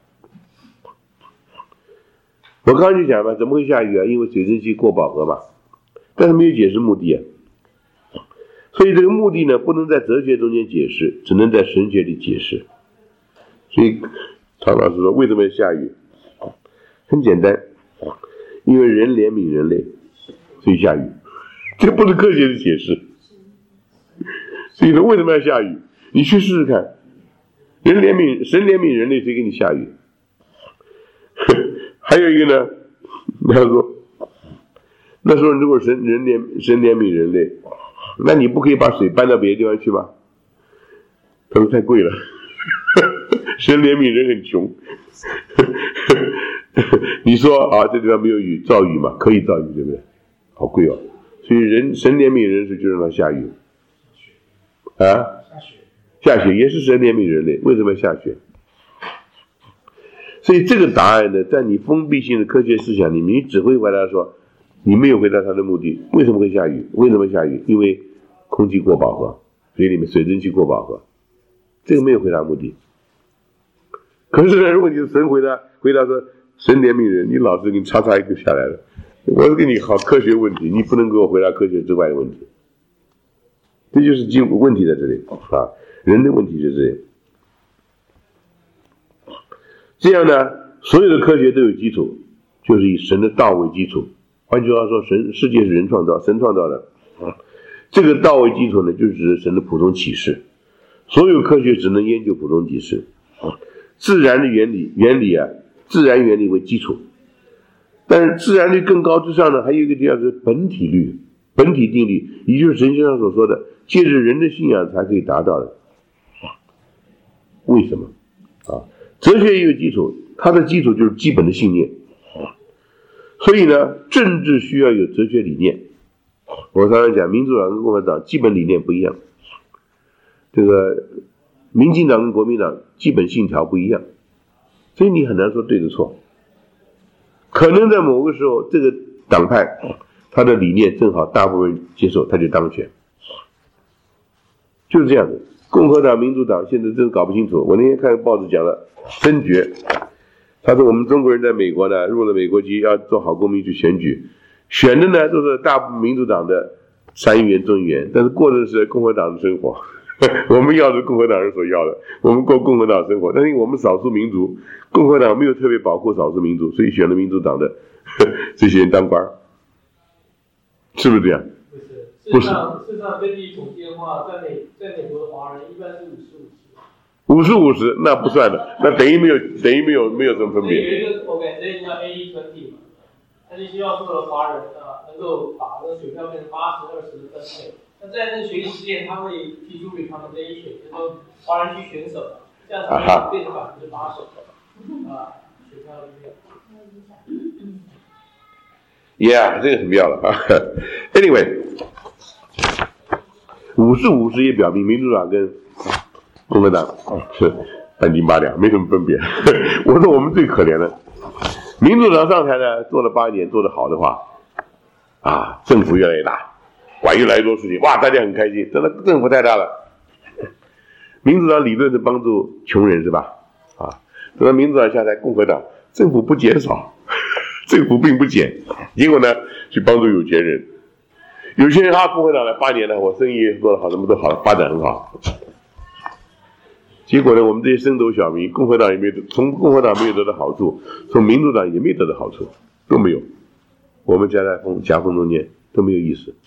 我刚刚就讲嘛，怎么会下雨啊？因为水蒸气过饱和嘛，但是没有解释目的啊。所以这个目的呢，不能在哲学中间解释，只能在神学里解释。所以唐老师说，为什么要下雨？很简单，因为人怜悯人类，所以下雨。这不是科学的解释。所以说为什么要下雨？你去试试看，人怜悯神怜悯人类，谁给你下雨？还有一个呢，他说，那时候如果神人怜神怜悯人类，那你不可以把水搬到别的地方去吗？他说太贵了，神怜悯人很穷。你说啊，这地方没有雨，造雨嘛？可以造雨，对不对？好贵哦。所以人神怜悯人时就让它下雨。啊？ 下雪。 下雪也是神怜悯人类，为什么要下雪？所以这个答案呢，在你封闭性的科学思想里面，你只会回答说，你没有回答他的目的。为什么会下雨？为什么下雨？因为空气过饱和，水里面水蒸气过饱和，这个没有回答目的。可是呢，如果你是神回答，回答说神怜悯人，你老师给你叉叉一个下来了。我是给你好科学问题，你不能给我回答科学之外的问题。这就是基本问题在这里啊，人的问题在这里。这样呢，所有的科学都有基础，就是以神的道为基础。换句话说，神世界是人创造，神创造的。这个道为基础呢，就是指神的普通启示。所有科学只能研究普通启示。自然的原理，原理啊，自然原理为基础。但是自然律更高之上呢，还有一个叫做本体律本体定律，也就是神学上所说的借着人的信仰才可以达到的。为什么啊？哲学也有基础，它的基础就是基本的信念。所以呢，政治需要有哲学理念。我常常讲，民主党跟共和党基本理念不一样，这个民进党跟国民党基本信条不一样，所以你很难说对的错。可能在某个时候，这个党派他的理念正好大部分人接受，他就当选，就是这样的。共和党、民主党现在真搞不清楚。我那天看报纸讲了真绝，他说我们中国人在美国呢，入了美国籍要做好公民去选举，选的呢都是大部分民主党的参议员、众议员，但是过的是共和党的生活。我们要的是共和党人所要的，我们过共和党生活，但是我们少数民族，共和党没有特别保护少数民族，所以选了民主党的这些人当官，是不是这样？ 不是，事实上，事实上根据统计的话，在美在美国的华人一般是五十五十。 五十五十那不算的，那等于没有等于没有没有什么分别。 有一个 OK， 这叫 A E 团体嘛，他就希望所有的华人啊能够把这个选票变成八十二十的分配。那在那个学习实验，他会提出 recommendation， 就是说华人去选手，这样才会变成百分之八十啊选票的票。 Yeah， 这个很妙了啊。Anyway， 五十五十也表明民主党跟共和党是半斤八两，没什么分别。我说我们最可怜了，民主党上台呢，做了八年，做得好的话，啊，政府越来越大，管越来越多事情，哇，大家很开心，真的政府太大了。民主党理论是帮助穷人是吧？啊，等到民主党下台，共和党政府不减少。政府并不减，结果呢，去帮助有钱人。有些人啊，共和党来八年了，我生意做得好，什么都好，发展很好。结果呢，我们这些升斗小民，共和党也没有，从共和党没有得到好处，从民主党也没有得到好处，都没有。我们夹在风夹缝中间都没有意思。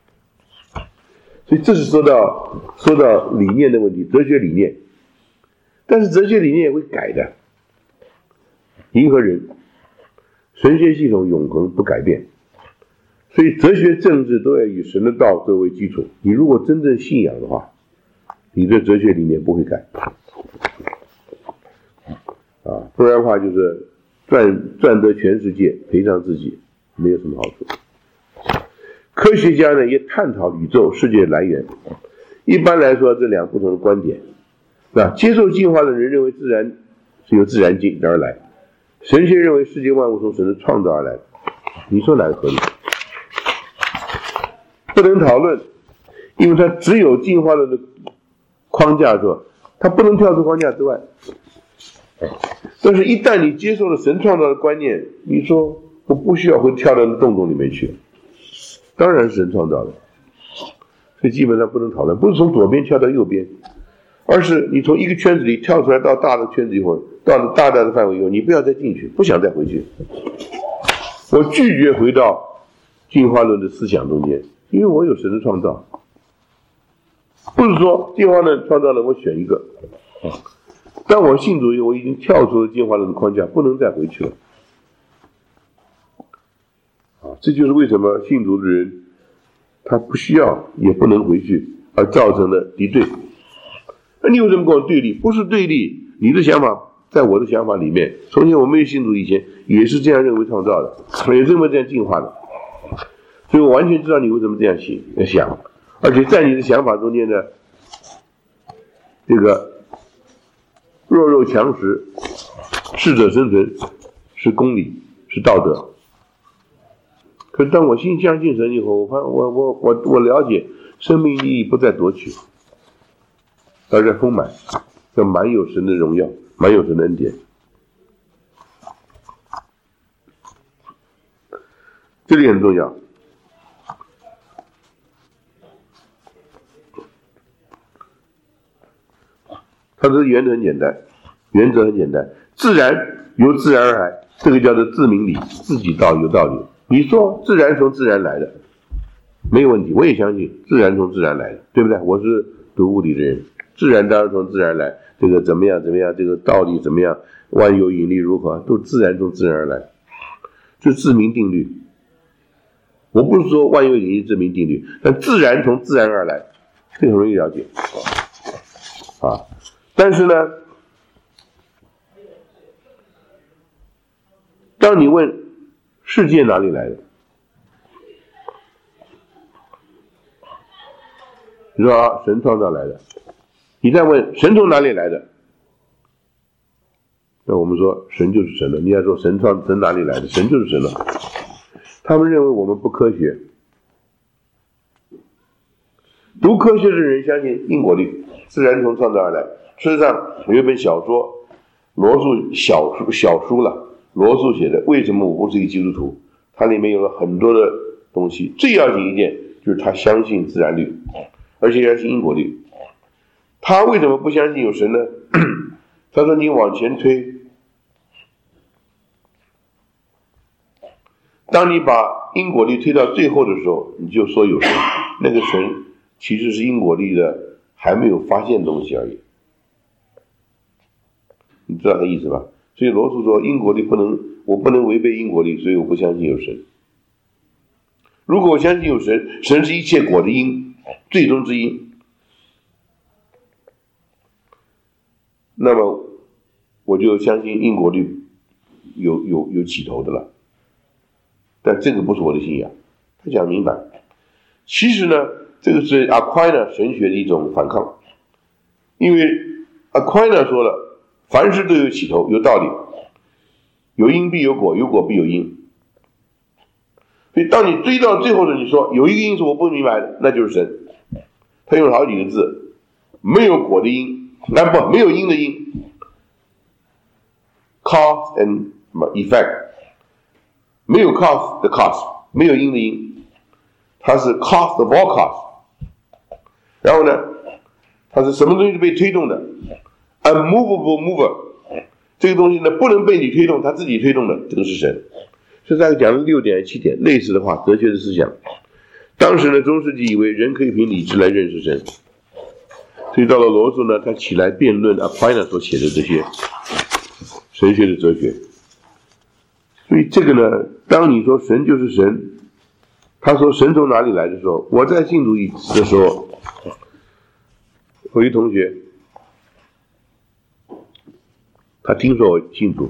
所以这是说到说到理念的问题，哲学理念。但是哲学理念也会改的，迎合人。神学系统永恒不改变，所以哲学政治都要以神的道作为基础。你如果真正信仰的话，你的哲学理念不会改啊，不然的话就是赚赚得全世界，赔上自己，没有什么好处。科学家呢也探讨宇宙世界来源，一般来说这两不同的观点。那接受进化的人认为自然是由自然界而来。神学认为世界万物从神的创造而来，你说哪个合理？不能讨论，因为它只有进化论的框架说，它不能跳出框架之外。但是，一旦你接受了神创造的观念，你说我不需要会跳到那洞洞里面去，当然是神创造的，所以基本上不能讨论，不是从左边跳到右边。而是你从一个圈子里跳出来到大的圈子以后，到了大大的范围以后，你不要再进去，不想再回去。我拒绝回到进化论的思想中间，因为我有神的创造。不是说进化论创造了我选一个，但我信主以后，我已经跳出了进化论的框架，不能再回去了。啊，这就是为什么信主的人他不需要也不能回去，而造成了敌对。那你为什么跟我对立？不是对立，你的想法在我的想法里面，从前我没有信主以前也是这样认为创造的，也认为这样进化的，所以我完全知道你为什么这样想，而且在你的想法中间呢，这个弱肉强食，适者生存，是公理，是道德。可是当我信相信神以后，我发我我我我了解生命意义不再夺取，而是丰满，要满有神的荣耀，满有神的恩典。这里很重要。它的原则很简单，原则很简单，自然由自然而来，这个叫做自明理，自己道有道理。你说自然从自然来的，没有问题，我也相信自然从自然来的，对不对？我是读物理的人，自然当然从自然来，这个怎么样怎么样，这个道理怎么样，万有引力如何，都自然从自然而来，这是自明定律。 我不是说万有引力证明定律，但自然从自然而来，这个很容易了解啊。但是呢，当你问世界哪里来的，你说啊，神创造来的。你再问神从哪里来的，那我们说神就是神了。你要说神创神哪里来的，神就是神了。他们认为我们不科学。读科学的人相信因果律，自然从创造而来。事实上，有一本小说，罗素小书小书了，罗素写的《为什么我不是一个基督徒》，它里面有了很多的东西。最要紧一件就是他相信自然律，而且相信因果律。他为什么不相信有神呢？他说你往前推，当你把因果律推到最后的时候，你就说有神，那个神其实是因果律的还没有发现的东西而已。你知道他意思吧？所以罗素说因果律不能，我不能违背因果律，所以我不相信有神。如果我相信有神，神是一切果的因，最终之因，那么我就相信因果律有有有起头的了。但这个不是我的信仰。他讲明白，其实呢，这个是 Aquinas 神学的一种反抗，因为 Aquinas 说了，凡事都有起头，有道理，有因必有果，有果必有因。所以当你追到最后的，你说有一个因是我不明白的，那就是神。他用了好几个字，没有果的因，那不没有因的因 ，cause and effect， 没有 cause 的 cause， 没有因的因，它是 cause of all cause。然后呢，它是什么东西是被推动的 ？unmovable mover， 这个东西呢不能被你推动，它自己推动的，这个是神。所以大概讲了六点七点类似的话，哲学的思想。当时呢，中世纪以为人可以凭理智来认识神，所以到了罗素呢，他起来辩论 Aquinas 所写的这些神学的哲学。所以这个呢，当你说神就是神，他说神从哪里来的时候，我在信主的时候，有一同学，他听说我信主，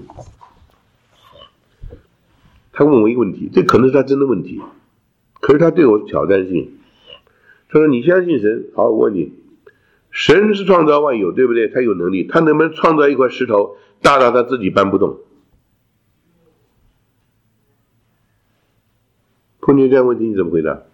他问我一个问题，这可能是他真的问题，可是他对我挑战性。他说你相信神，好，我问你，神是创造万有，对不对？他有能力，他能不能创造一块石头大到他自己搬不动？碰见这样问题你怎么回答？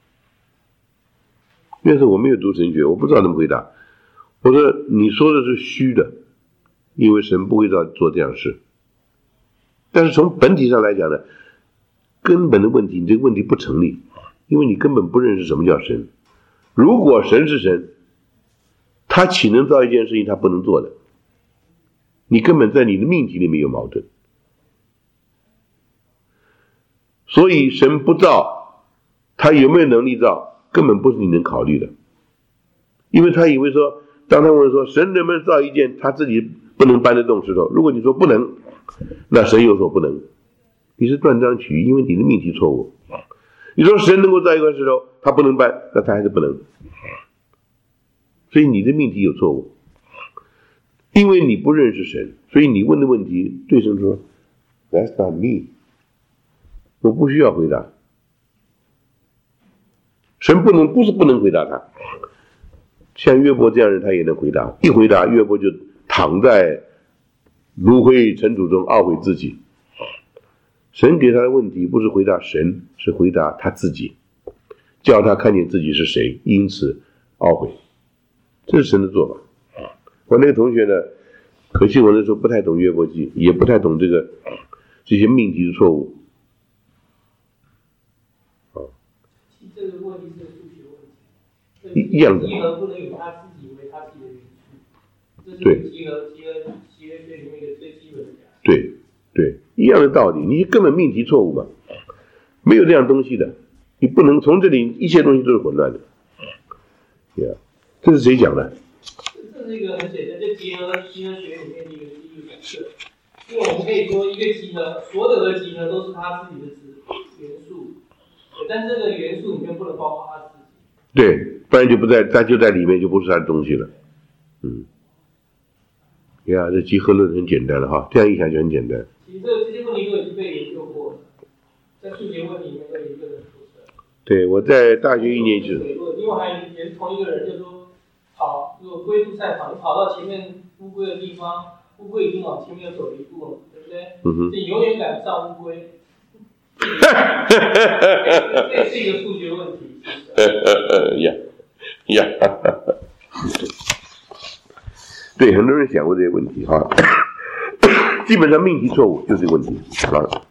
因为我没有读神学，我不知道怎么回答。我说你说的是虚的，因为神不会做这样事。但是从本体上来讲呢，根本的问题，你这个问题不成立，因为你根本不认识什么叫神。如果神是神，他岂能造一件事情他不能做的？你根本在你的命题里面有矛盾。所以神不造，他有没有能力造，根本不是你能考虑的。因为他以为说，当他问说神能不能造一件他自己不能搬得动石头，如果你说不能，那神有所不能，你是断章取义，因为你的命题错误。你说神能够造一块石头，他不能搬，那他还是不能，所以你的命题有错误。因为你不认识神，所以你问的问题对神说 That's not me， 我不需要回答。神不能，不是不能回答他，像约伯这样的人他也能回答，一回答约伯就躺在炉灰尘土中懊悔自己。神给他的问题不是回答神，是回答他自己，叫他看见自己是谁，因此懊悔。这是神的做法。我那个同学呢，可惜我那时候不太懂约伯记，也不太懂这个这些命题的错误。 这个问题是数学问题， 一样的。 集合不能以他自己为他自己的元素，这对是集合集合集合学里面一个最基本的假设。 对对，一样的道理，你根本命题错误嘛，没有这样东西的，你不能从这里一切东西都是混乱的。Yeah. 这是谁讲的？ 这是一个很简单，就集合集合学里面的一个一个假设，因为我们可以说一个集合，所有的集合都是它自己的子元素的但这个元素里面不能包括他自己。 对，不然就不在，它就在里面，就不是他的东西了。嗯，呀，这集合论很简单了哈，这样一想就很简单。 其实这些问题都已经被研究过了，在数学问题里面都有一个人出的。 对，我在大学一年级。 另外还也是同一个人，就是说，跑如果龟兔赛跑，你跑到前面乌龟的地方，乌龟已经往前面走一步了，对不对？ 嗯哼。 你永远赶不上乌龟。这是一个数学问题。 呀呀，对，很多人想过这些问题哈。基本上命题错误就是这个问题啊。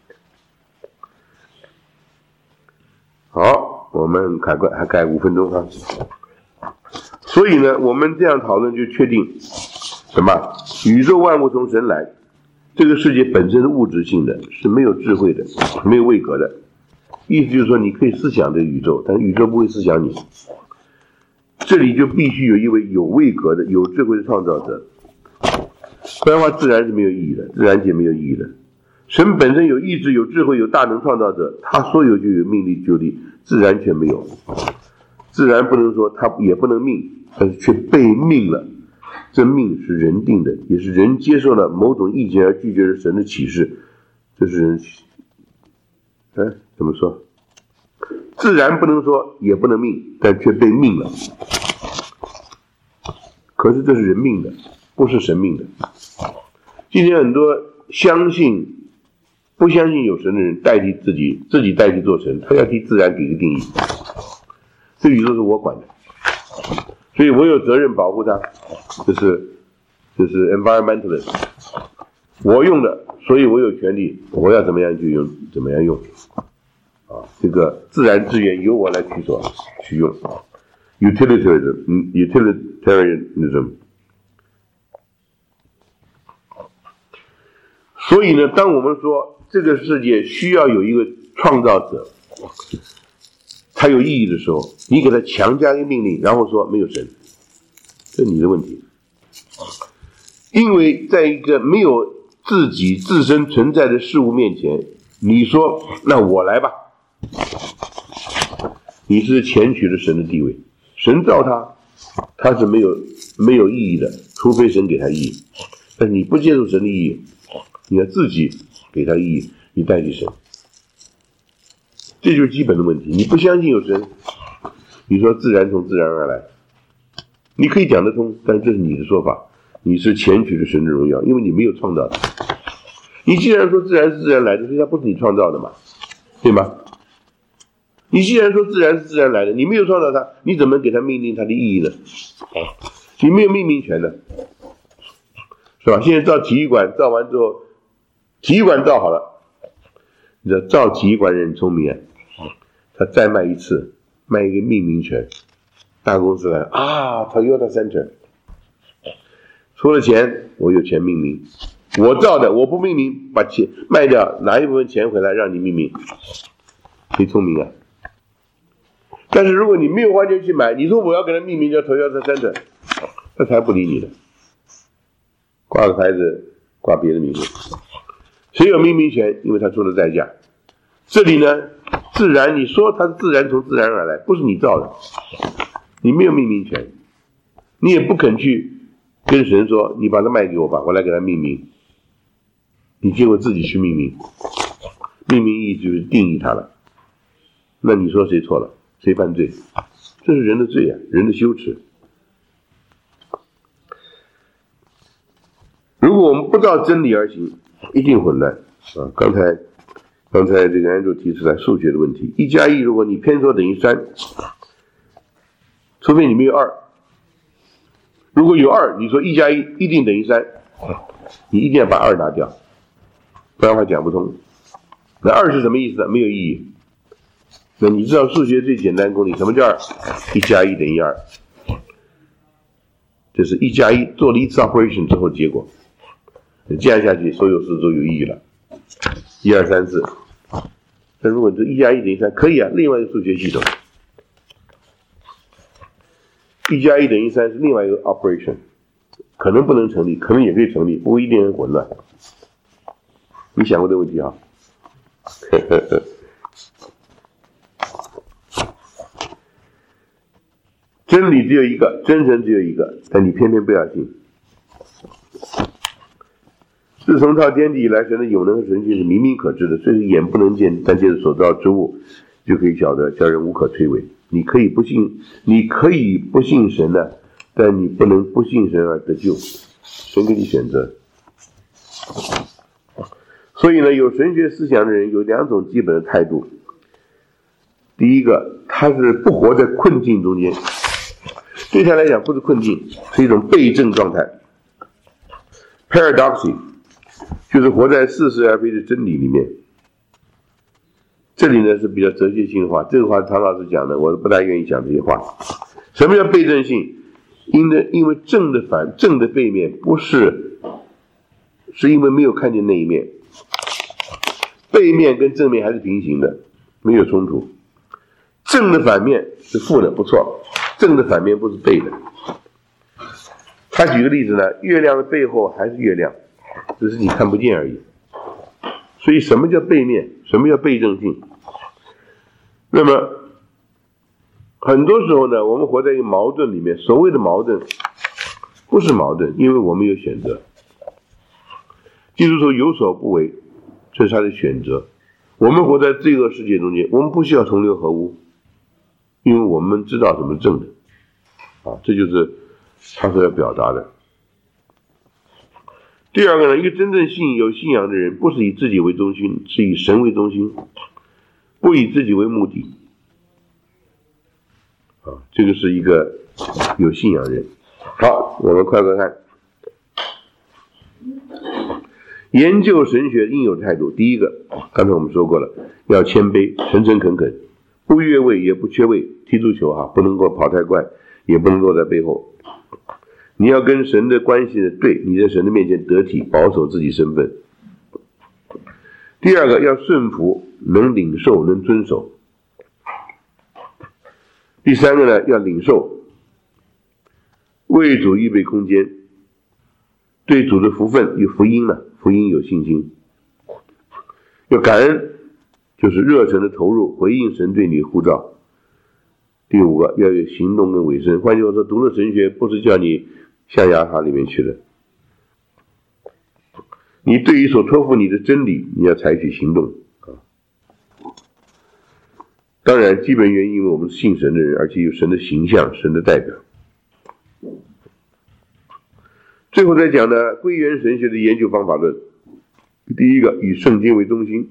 好，我们开关还开五分钟哈。所以呢，我们这样讨论就确定什么？宇宙万物从神来，这个世界本身是物质性的，是没有智慧的，没有位格的。意思就是说，你可以思想这个宇宙，但是宇宙不会思想你。这里就必须有一位有位格的、有智慧的创造者，不然的话，自然是没有意义的，自然界没有意义的。神本身有意志、有智慧、有大能创造者，他所有就有命力、就力，自然却没有。自然不能说他也不能命，但是却被命了。这命是人定的，也是人接受了某种意见而拒绝了神的启示，这是人。哎，怎么说？自然不能说也不能命，但却被命了。可是这是人命的，不是神命的。今天很多相信、不相信有神的人代替自己，自己代替做神，他要替自然给个定义。这宇宙是我管的，所以我有责任保护它。这是这是 environmentalist， 我用的，所以我有权利，我要怎么样就用怎么样用。啊，这个自然资源由我来取所取用 ，utilitarianism， utilitarianism。所以呢，当我们说这个世界需要有一个创造者，它有意义的时候，你给他强加一个命令，然后说没有神，这是你的问题。因为在一个没有自己自身存在的事物面前，你说那我来吧。你是前取了神的地位，神造他，他是没有没有意义的，除非神给他意义。但是你不接受神的意义，你要自己给他意义，你代替神，这就是基本的问题。你不相信有神，你说自然从自然而来，你可以讲得通，但这是你的说法，你是前取了神的荣耀，因为你没有创造它。你既然说自然是自然来的，所以它不是你创造的嘛，对吗？你既然说自然是自然来的，你没有创造它，你怎么给它命令它的意义呢？你没有命名权的，是吧？现在造体育馆，造完之后，体育馆造好了，你知道造体育馆人很聪明啊，他再卖一次，卖一个命名权，大公司来啊 ，Toyota Center， 出了钱，我有钱命名，我造的，我不命名，把钱卖掉，拿一部分钱回来让你命名，谁聪明啊？但是如果你没有花钱去买，你说我要给他命名叫Toyota Center，他才不理你的，挂个牌子，挂别的名字。谁有命名权？因为他出了代价。这里呢，自然你说它自然从自然而来，不是你造的，你没有命名权，你也不肯去跟神说，你把它卖给我吧，我来给它命名。你结果自己去命名，命名意义就是定义它了。那你说谁错了？谁犯罪？这是人的罪啊，人的羞耻。如果我们不照真理而行，一定混乱啊！刚才刚才这个安主提出来数学的问题，一加一，如果你偏说等于三，除非你没有二。如果有二，你说一加一一定等于三，你一定要把二拿掉，不然的话讲不通。那二是什么意思呢？没有意义。那你知道数学最简单公理，什么叫二？一加一等于二，这是一加一做了一次 operation 之后结果。这样下去，所有事都有意义了。一二三四，那如果你说一加一等于三，可以啊，另外一个数学系统。一加一等于三是另外一个 operation， 可能不能成立，可能也可以成立，不过一定很混乱。你想过这个问题啊？ 真理只有一个，真神只有一个，但你偏偏不要信。自从造天地以来，神的永能和神性是明明可知的，虽是眼不能见，但借着所造之物就可以晓得，叫人无可推诿。你可以不信，你可以不信神的，但你不能不信神而得救，神给你选择。所以呢，有神学思想的人有两种基本的态度。第一个，他是不活在困境中间，对他来讲不是困境，是一种悖证状态 paradoxy， 就是活在似是而非的真理里面。这里呢是比较哲学性的话，这个话唐老师讲的，我不大愿意讲这些话。什么叫悖证性？因为因为正的反正的背面不是，是因为没有看见那一面，背面跟正面还是平行的，没有冲突。正的反面是负的，不错，正的反面不是背的。他举个例子呢，月亮的背后还是月亮，只是你看不见而已。所以什么叫背面？什么叫悖证性？那么很多时候呢，我们活在一个矛盾里面，所谓的矛盾不是矛盾，因为我们有选择。基督徒有所不为，这是他的选择。我们活在罪恶世界中间，我们不需要同流合污，因为我们知道什么是正的啊，这就是他所要表达的。第二个呢，一个真正信有信仰的人，不是以自己为中心，是以神为中心，不以自己为目的啊，这个是一个有信仰的人。好，我们快快看研究神学应有态度。第一个，刚才我们说过了，要谦卑，诚诚恳恳，不越位也不缺位。踢足球啊，不能够跑太快，也不能落在背后。你要跟神的关系的对，你在神的面前得体，保守自己身份。第二个，要顺服，能领受，能遵守。第三个呢，要领受，为主预备空间，对主的福分有福音呢，福音有信心。要感恩，就是热忱的投入，回应神对你的呼召。第五个，要有行动跟委身。换句话说，读了神学不是叫你象牙塔里面去的，你对于所托付你的真理，你要采取行动啊。当然，基本原因，因为我们是信神的人，而且有神的形象，神的代表。最后再讲呢，归元神学的研究方法论。第一个，以圣经为中心。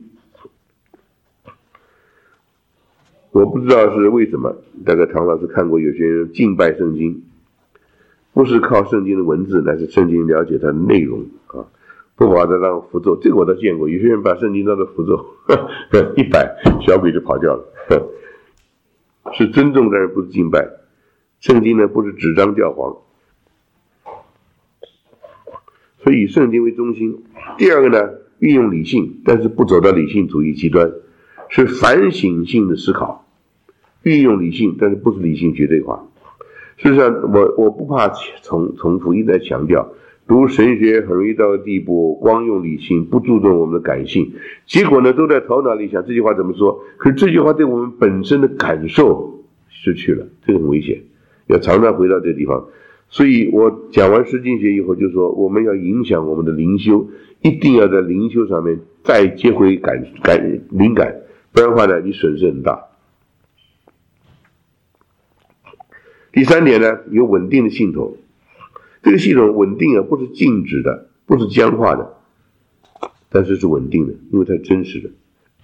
我不知道是为什么，大概唐老师看过有些人敬拜圣经，不是靠圣经的文字，乃是圣经了解它的内容啊，不把它当符咒。这个我倒见过，有些人把圣经当作符咒，一摆小鬼就跑掉了。是尊重，但是不是敬拜。圣经呢，不是纸张教皇，所以以圣经为中心。第二个呢，运用理性，但是不走到理性主义极端，是反省性的思考。运用理性，但是不是理性绝对化。事实上，我我不怕重重复，一直在强调，读神学很容易到个地步，光用理性，不注重我们的感性，结果呢，都在头脑里想这句话怎么说，可是这句话对我们本身的感受失去了，这个很危险，要常常回到这个地方。所以我讲完诗经学以后，就说我们要影响我们的灵修，一定要在灵修上面再接回感感灵感，不然的话呢，你损失很大。第三点呢，有稳定的系统。这个系统稳定啊，不是静止的，不是僵化的，但是是稳定的，因为它是真实的。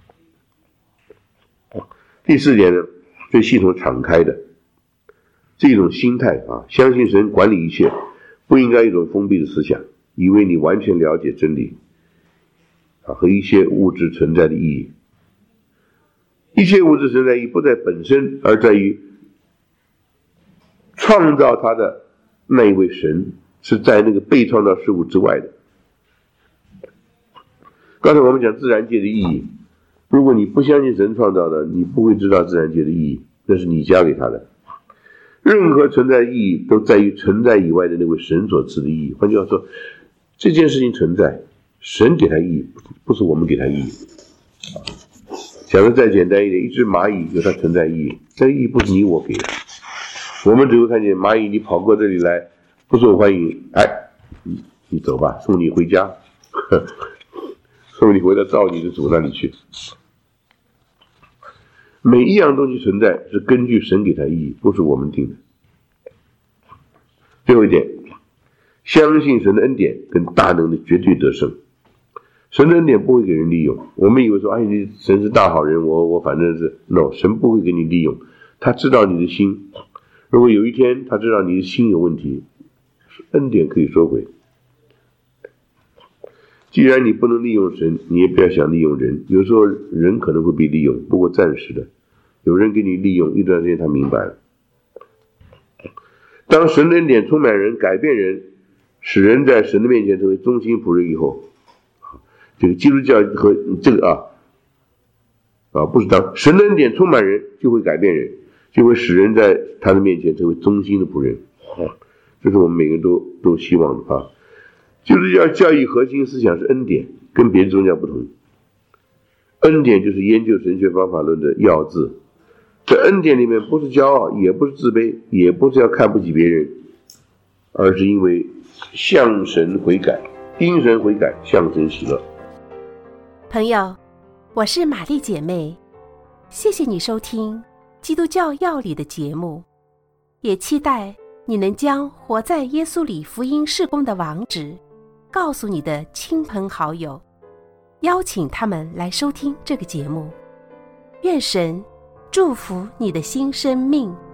第四点呢，对系统敞开的，这一种心态啊，相信神管理一切，不应该一种封闭的思想，以为你完全了解真理啊和一切物质存在的意义。一切物质存在意义不在本身，而在于创造它的那一位神是在那个被创造事物之外的。刚才我们讲自然界的意义，如果你不相信神创造的，你不会知道自然界的意义，那是你加给他的。任何存在意义都在于存在以外的那位神所赐的意义。换句话说，这件事情存在，神给他意义，不是我们给他意义。讲的再简单一点，一只蚂蚁有它存在意义，这个意义不是你我给的， 我们只会看见蚂蚁，你跑过这里来，不受欢迎，哎，你你走吧，送你回家，送你回到造你的主那里去。每一样东西存在是根据神给它意义，不是我们定的。最后一点，相信神的恩典跟大能的绝对得胜。神的恩典不会给人利用。我们以为说，哎，你神是大好人，我我反正是 no， 神不会给你利用。他知道你的心，如果有一天他知道你的心有问题，恩典可以收回。既然你不能利用神，你也不要想利用人。有时候人可能会被利用，不过暂时的。有人给你利用，一段时间他明白了。当神的恩典充满人，改变人，使人在神的面前成为忠心仆人以后，这个基督教和这个啊啊不是当神的恩典充满人，就会改变人，就会使人在他的面前成为忠心的仆人。啊，这是我们每个人都都希望的啊。基督教教义核心思想是恩典，跟别的宗教不同。恩典就是研究神学方法论的要字。在恩典里面，不是骄傲，也不是自卑，也不是要看不起别人，而是因为向神悔改，因神悔改，向神喜乐。 朋友，我是玛丽姐妹，谢谢你收听基督教要理的节目，也期待你能将活在耶稣里福音事工的网址告诉你的亲朋好友，邀请他们来收听这个节目。愿神祝福你的新生命。